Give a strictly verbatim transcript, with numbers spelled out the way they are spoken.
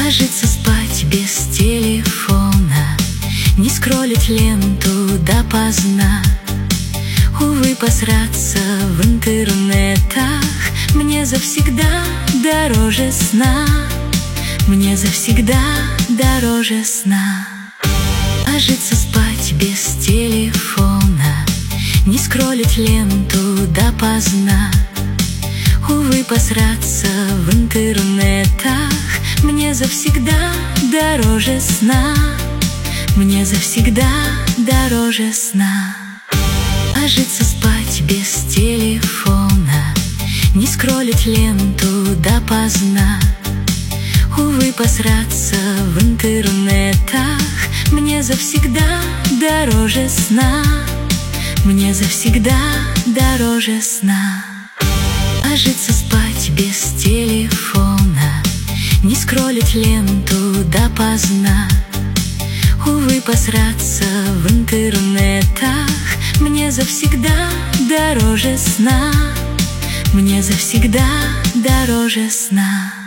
ложиться спать без телефона, не скроллить ленту допоздна. Увы, посраться в интернетах мне завсегда дороже сна. Мне завсегда дороже сна. Ложиться спать без телефона, не скроллить ленту допоздна. Увы, посраться в интернетах мне завсегда дороже сна. Мне завсегда дороже сна. Ложиться спать без телефона, не скроллить ленту допоздна. Увы, посраться в интернетах мне завсегда дороже сна. Мне завсегда дороже сна. Ложиться спать без телефона, не скроллить ленту допоздна. Увы, посраться в интернетах мне завсегда дороже сна. Мне завсегда дороже сна.